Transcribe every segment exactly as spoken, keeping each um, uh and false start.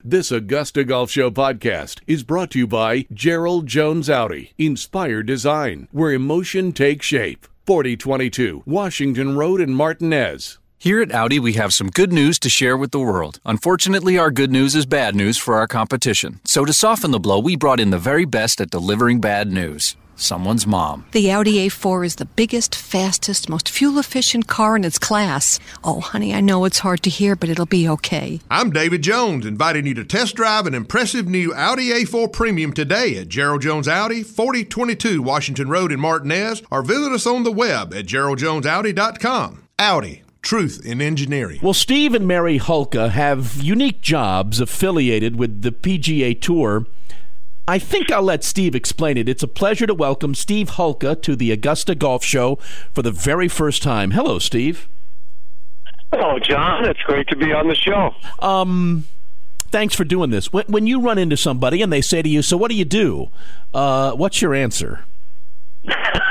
This Augusta Golf Show podcast is brought to you by Gerald Jones Audi. Inspired design, where emotion takes shape. forty twenty-two Washington Road in Martinez. Here at Audi, we have some good news to share with the world. Unfortunately, our good news is bad news for our competition. So to soften the blow, we brought in the very best at delivering bad news. Someone's mom. The Audi A four is the biggest, fastest, most fuel-efficient car in its class. Oh, honey, I know it's hard to hear, but it'll be okay. I'm David Jones, inviting you to test drive an impressive new Audi A four Premium today at Gerald Jones Audi, forty twenty-two Washington Road in Martinez, or visit us on the web at gerald jones audi dot com. Audi. Truth in engineering. Well, Steve and Mary Hulka have unique jobs affiliated with the P G A Tour. I think I'll let Steve explain it. It's a pleasure to welcome Steve Hulka to the Augusta Golf Show for the very first time. Hello, Steve. Hello, John. It's great to be on the show. Um, thanks for doing this. When, when you run into somebody and they say to you, so what do you do? Uh, what's your answer? uh,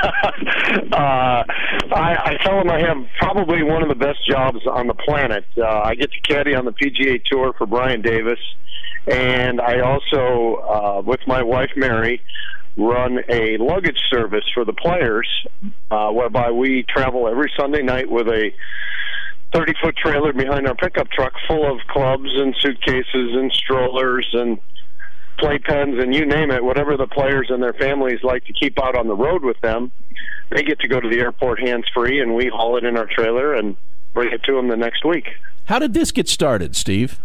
I, I tell them I have probably one of the best jobs on the planet. Uh, I get to caddy on the P G A Tour for Brian Davis, and I also, uh, with my wife Mary, run a luggage service for the players, uh, whereby we travel every Sunday night with a thirty-foot trailer behind our pickup truck full of clubs and suitcases and strollers and playpens and you name it, whatever the players and their families like to keep out on the road with them. They get to go to the airport hands-free, and we haul it in our trailer and bring it to them the next week. How did this get started, Steve?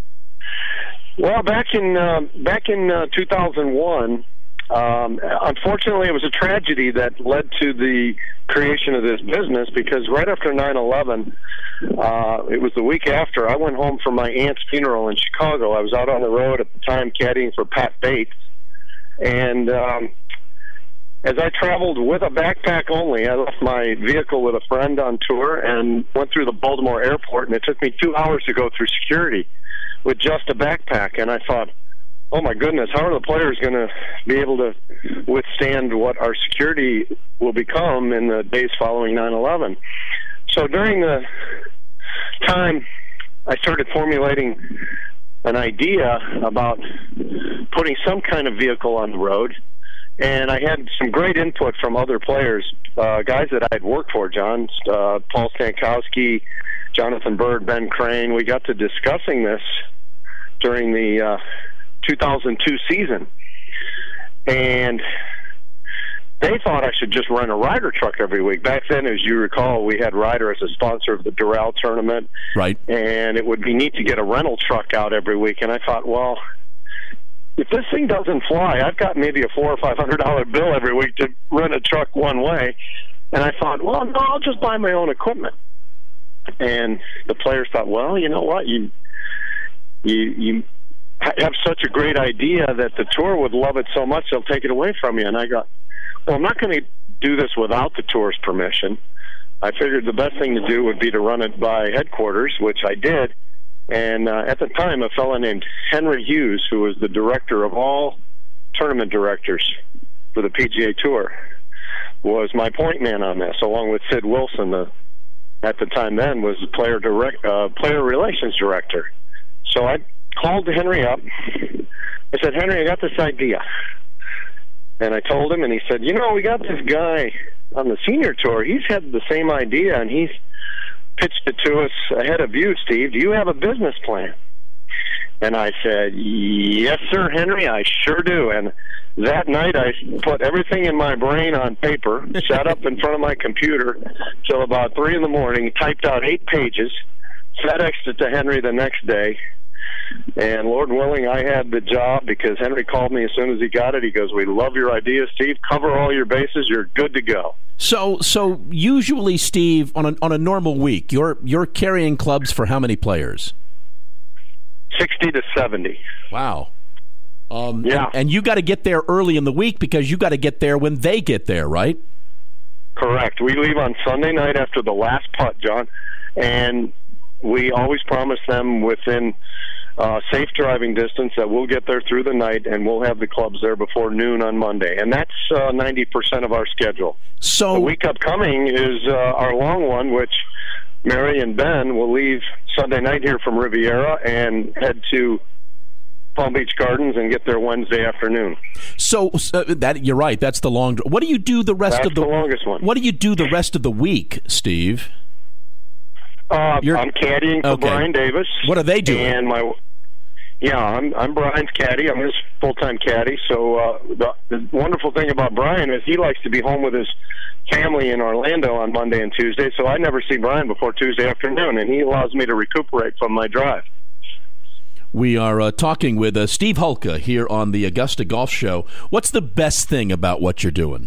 Well, back in uh, back in uh, two thousand one, um, unfortunately, it was a tragedy that led to the creation of this business, because right after nine eleven, uh, it was the week after, I went home from my aunt's funeral in Chicago. I was out on the road at the time caddying for Pat Bates, and um, as I traveled with a backpack only, I left my vehicle with a friend on tour and went through the Baltimore airport, and it took me two hours to go through security with just a backpack. And I thought, oh my goodness, how are the players going to be able to withstand what our security will become in the days following nine eleven? So during the time, I started formulating an idea about putting some kind of vehicle on the road, and I had some great input from other players, uh, guys that I had worked for, John, uh, Paul Stankowski, Jonathan Bird, Ben Crane. We got to discussing this during the uh, two thousand two season, and they thought I should just run a Ryder truck every week. Back then, as you recall, we had Ryder as a sponsor of the Doral tournament, right? And it would be neat to get a rental truck out every week. And I thought, well, if this thing doesn't fly, I've got maybe a four or five hundred dollar bill every week to rent a truck one way. And I thought, well, no, I'll just buy my own equipment. And the players thought, well, you know what, you you you have such a great idea that the tour would love it so much they'll take it away from you. And I got, well, I'm not going to do this without the tour's permission. I figured the best thing to do would be to run it by headquarters, which I did. And uh, at the time, a fellow named Henry Hughes, who was the director of all tournament directors for the P G A Tour, was my point man on this, along with Sid Wilson, the at the time then was the player direct uh, player relations director. So I called Henry up. I said, Henry, I got this idea. And I told him, and he said, you know, we got this guy on the senior tour. He's had the same idea, and he's pitched it to us ahead of you, Steve. Do you have a business plan? And I said, yes, sir, Henry, I sure do. And that night I put everything in my brain on paper, sat up in front of my computer till about three in the morning, typed out eight pages, FedExed it to Henry the next day, and Lord willing, I had the job, because Henry called me as soon as he got it. He goes, we love your idea, Steve. Cover all your bases. You're good to go. So so usually, Steve, on a, on a normal week, you're you're carrying clubs for how many players? sixty to seventy. Wow. Um, yeah. And, and you got to get there early in the week, because you got to get there when they get there, right? Correct. We leave on Sunday night after the last putt, John, and we always promise them within uh, safe driving distance that we'll get there through the night, and we'll have the clubs there before noon on Monday. And that's uh, ninety percent of our schedule. So the week upcoming is uh, our long one, which Mary and Ben will leave Sunday night here from Riviera and head to Palm Beach Gardens and get there Wednesday afternoon. So uh, that you're right. That's the long. What do you do the rest that's of the, the longest one? What do you do the rest of the week, Steve? Uh, I'm caddying for okay. Brian Davis. What are they doing? And my, yeah, I'm I'm Brian's caddy. I'm his full-time caddy. So uh, the, the wonderful thing about Brian is he likes to be home with his family in Orlando on Monday and Tuesday. So I never see Brian before Tuesday afternoon, and he allows me to recuperate from my drive. We are uh, talking with uh, Steve Hulka here on the Augusta Golf Show. What's the best thing about what you're doing?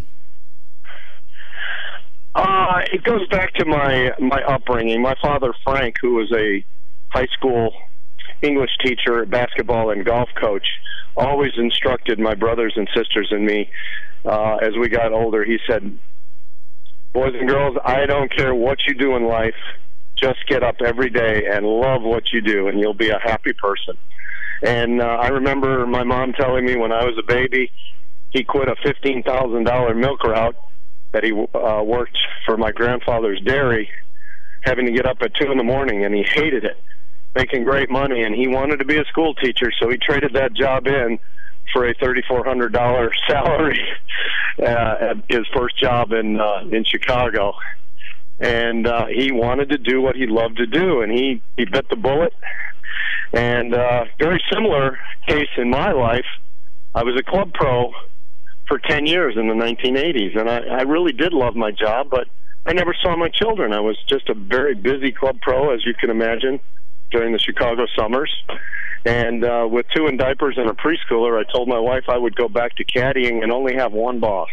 Uh, it goes back to my, my upbringing. My father, Frank, who was a high school English teacher, basketball, and golf coach, always instructed my brothers and sisters and me uh, as we got older. He said, boys and girls, I don't care what you do in life. Just get up every day and love what you do, and you'll be a happy person. And uh, I remember my mom telling me when I was a baby, he quit a fifteen thousand dollars milk route that he uh, worked for my grandfather's dairy, having to get up at two in the morning, and he hated it, making great money, and he wanted to be a school teacher, so he traded that job in for a thirty-four hundred dollars salary uh, at his first job in uh, in Chicago. And uh, he wanted to do what he loved to do, and he, he bit the bullet. And uh, very similar case in my life, I was a club pro for ten years in the nineteen eighties, and I, I really did love my job, but I never saw my children. I was just a very busy club pro, as you can imagine, during the Chicago summers. And uh, with two in diapers and a preschooler, I told my wife I would go back to caddying and only have one boss.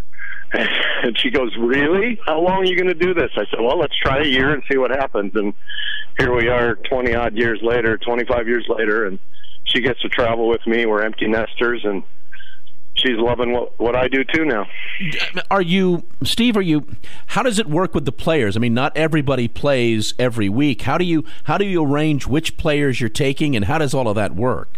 And she goes, really? How long are you going to do this? I said, well, let's try a year and see what happens. And here we are twenty-odd years later, twenty-five years later, and she gets to travel with me. We're empty nesters, and she's loving what, what I do, too, now. Are you, Steve, are you, how does it work with the players? I mean, not everybody plays every week. How do you, how do you arrange which players you're taking, and how does all of that work?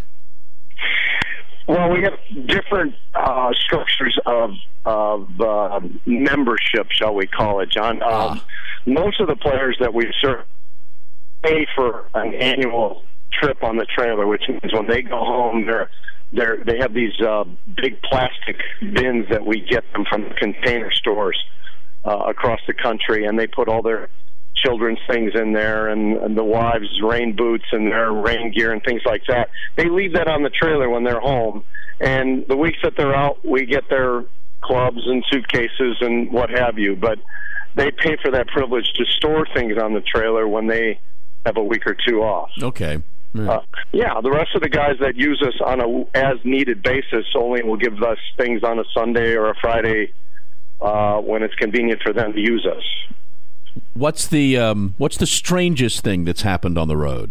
Well, we have different uh, structures of of uh, membership, shall we call it, John. Um, ah. Most of the players that we serve pay for an annual trip on the trailer, which means when they go home, they're they're they have these uh, big plastic bins that we get them from container stores uh, across the country, and they put all their children's things in there, and, and the wives' rain boots and their rain gear and things like that. They leave that on the trailer when they're home, and the weeks that they're out, we get their clubs and suitcases and what have you, but they pay for that privilege to store things on the trailer when they have a week or two off. Okay. Yeah. Uh, yeah, the rest of the guys that use us on a as-needed basis only will give us things on a Sunday or a Friday uh, when it's convenient for them to use us. What's the um, what's the strangest thing that's happened on the road?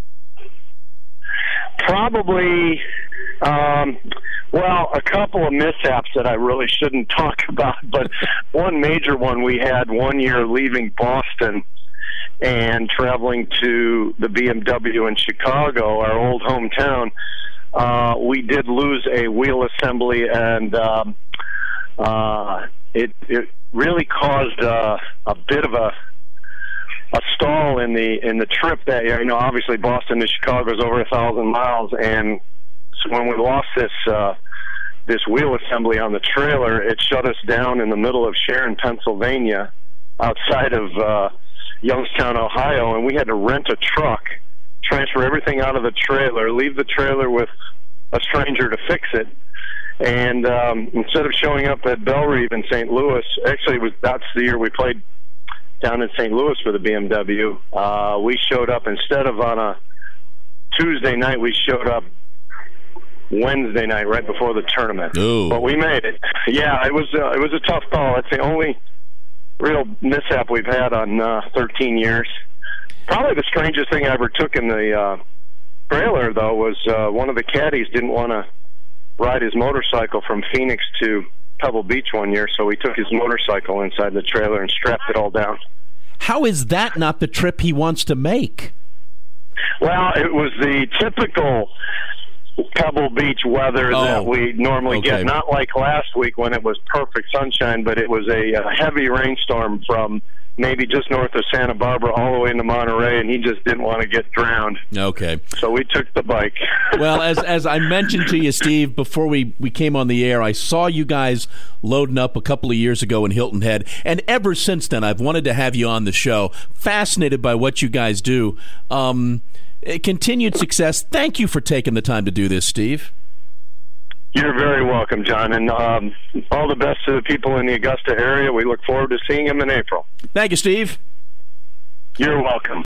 Probably, um, well, a couple of mishaps that I really shouldn't talk about, but one major one we had one year leaving Boston and traveling to the B M W in Chicago, our old hometown. Uh, we did lose a wheel assembly, and um, uh, it, it really caused uh, a bit of a a stall in the in the trip that year. You know, obviously Boston to Chicago is over a thousand miles, and so when we lost this uh, this wheel assembly on the trailer, it shut us down in the middle of Sharon, Pennsylvania, outside of uh, Youngstown, Ohio, and we had to rent a truck, transfer everything out of the trailer, leave the trailer with a stranger to fix it. And um, instead of showing up at Bellerive in Saint Louis, actually it was that's the year we played down in Saint Louis for the B M W. Uh, we showed up instead of on a Tuesday night, we showed up Wednesday night right before the tournament. Ooh. But we made it. Yeah, it was uh, it was a tough call. It's the only real mishap we've had on uh, thirteen years. Probably the strangest thing I ever took in the uh, trailer, though, was uh, one of the caddies didn't want to ride his motorcycle from Phoenix to Pebble Beach one year, so he took his motorcycle inside the trailer and strapped it all down. How is that not the trip he wants to make? Well, it was the typical Pebble Beach weather oh, that we normally okay. get, not like last week when it was perfect sunshine, but it was a, a heavy rainstorm from maybe just north of Santa Barbara, all the way into Monterey, and he just didn't want to get drowned. Okay. So we took the bike. Well, as as I mentioned to you, Steve, before we, we came on the air, I saw you guys loading up a couple of years ago in Hilton Head, and ever since then, I've wanted to have you on the show. Fascinated by what you guys do. Um, continued success. Thank you for taking the time to do this, Steve. You're very welcome, John, and um, all the best to the people in the Augusta area. We look forward to seeing them in April. Thank you, Steve. You're welcome.